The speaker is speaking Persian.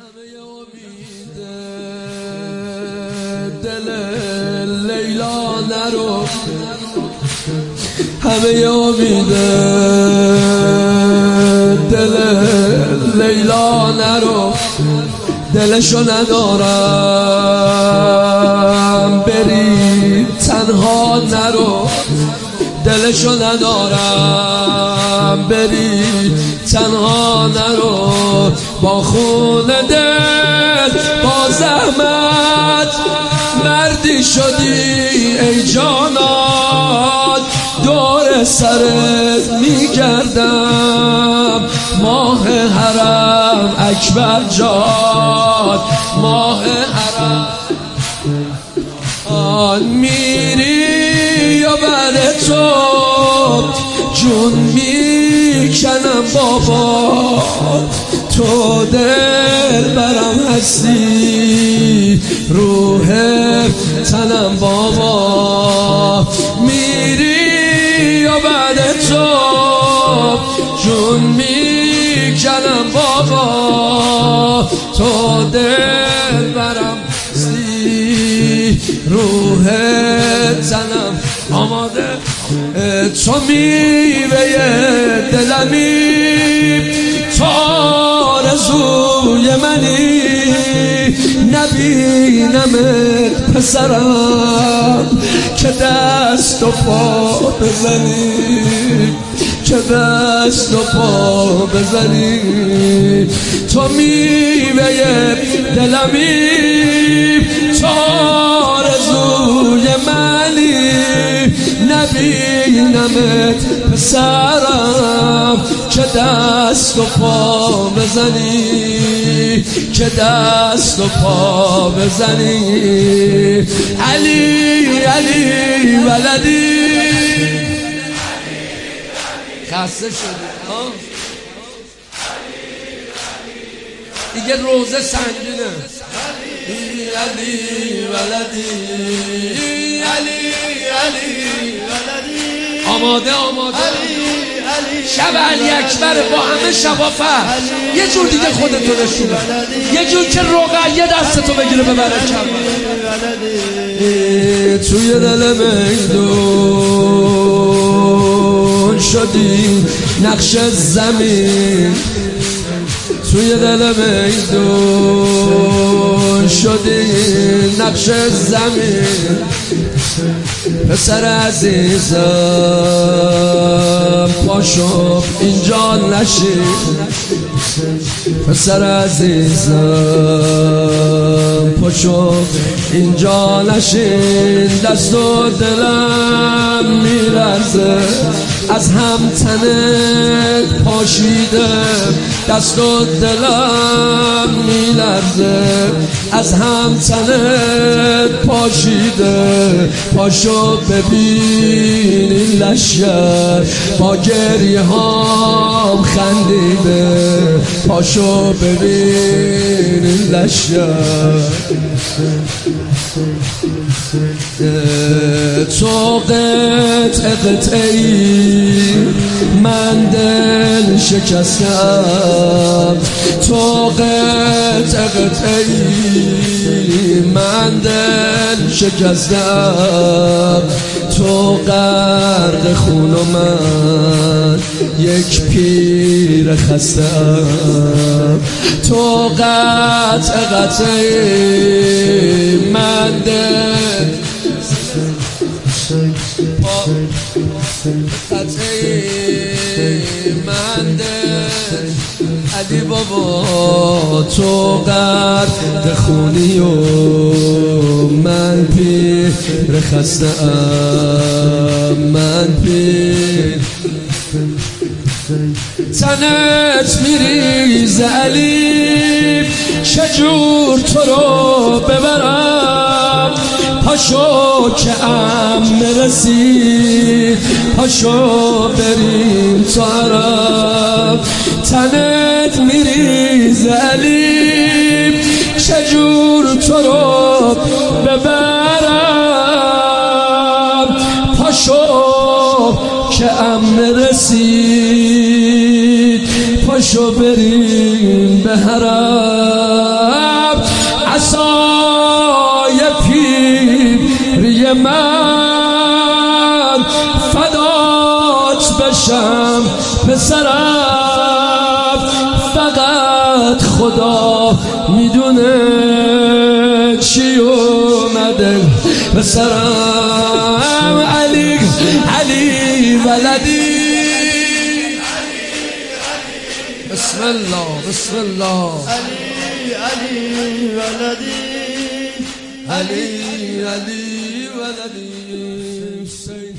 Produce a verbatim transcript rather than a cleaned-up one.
همه امید دل لیلا نرو، همه امید دل لیلا نرو، دلشو ندارم بری تنها نرو، دلشو ندارم بری تنها نرو، با خون دل با زحمت مردی شدی ای جانان، دور سرت میگردم ماه حرم اکبر جان، ماه حرم آن میری یا بعد تو جون میکنم بابا، تو دل برم هستی روح تنم بابا، میری یا بعد تو جون میکنم بابا، تو دل برم هستی روح تنم آماده، تو میوه دلمی، تو آرزوی منی، نبینمت پسرم که دست و پا بزنی، که دست و پا بزنی، تو میوه دلمی، تو آرزوی منی، نبینمت پسرم که دست و پا بزنی، که دست و پا بزنی، علی علی ولدی. خسته شدی دیگه، روزه سنگینه. علی علی ولدی، علی علی ولدی، آماده آماده شب علی اکبر با همه شبافه، یه جور دیگه خودتو نشونه، یه جور که رقیه دستتو بگیره ببره کربلا، توی دل میدون شدی نقش زمین، توی دل میدون شدی نقش زمین، پسر عزیزم پاشو اینجا نشین، پسر عزیزم پاشو اینجا نشین، دست و دلم میلرزه از هم تنت پاشیده، دست و دلم میلرزه از هم تنت پاشیده، پاشو ببین این لشگر با گریه هام خندیده، پاشو ببین این لشگر، تو قطعه قطعی من دل شکستم، تو قطعه قطعی من دل شکستم، تو غرق خون و من یک پیر خستم، تو قطعه قطعی من دل قطعی من دل، علی بابا تو غرق خونی و من پیر خستم، من پیر تنت میریز علی، چجور تو رو ببرم، پاشو که ام رسید، پاشو بریم تو عرب، تنت میریز علی، چجور تو رو ببرم، پاشو که ام رسید، پاشو تو بریم به حرم، عصای پیری من فدات بشم پسرم، فقط خدا میدونه چی اومده به سرم. علی علی ولدی، بسم الله بسم الله. علی علی ولدی، علی علی ولدی.